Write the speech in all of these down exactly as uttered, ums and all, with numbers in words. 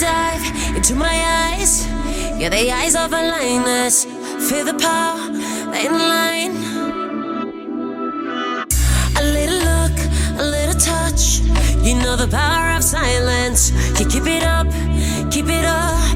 dive into my eyes. Yeah, the eyes of a lioness. Feel the power in line. A little look, a little touch. You know the power of silence. You keep it up, keep it up.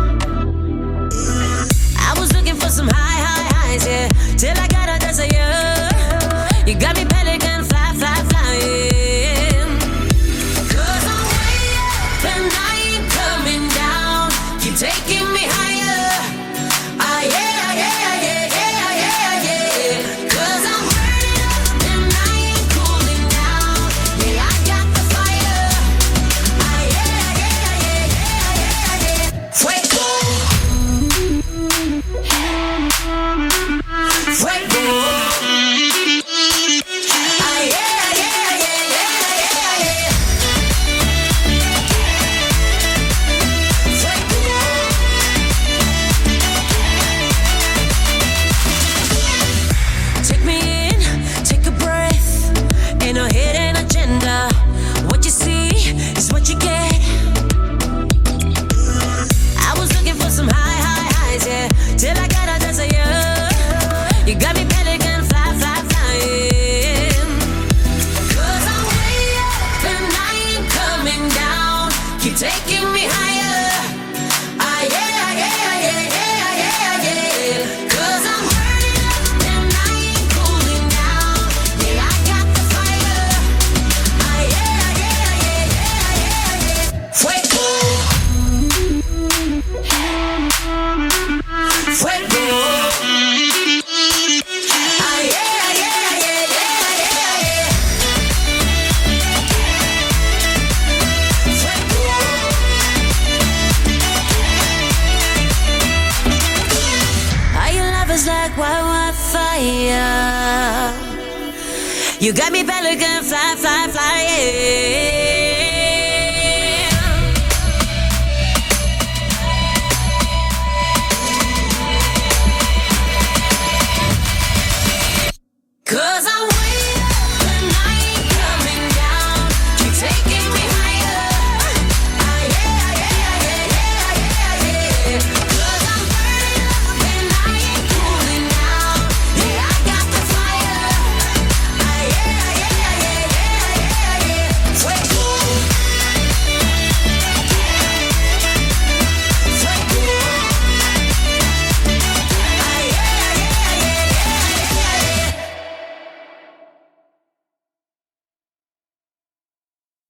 I was looking for some high, high highs, yeah, till I got a desire. You got me pelican, fly, fly, flying. Cause I'm way up and I ain't coming down. Keep taking me higher. Ah, yeah, yeah, yeah, yeah, yeah, yeah. Cause I'm burning up and I ain't cooling down. Yeah, I got the fire. Ah, yeah, yeah, yeah, yeah, yeah, yeah. Fuego. Fuego. Taking me higher. Ah, yeah, yeah, yeah, yeah, yeah, yeah. Cause I'm burning up and I ain't cooling down. Yeah, I got the fire. Ah, yeah, yeah, yeah, yeah, yeah, yeah. Fuego. Fuego. Ah, yeah, yeah, yeah, yeah, yeah, yeah. Like wild fire. You got me pelican, fly, fly, fly, yeah.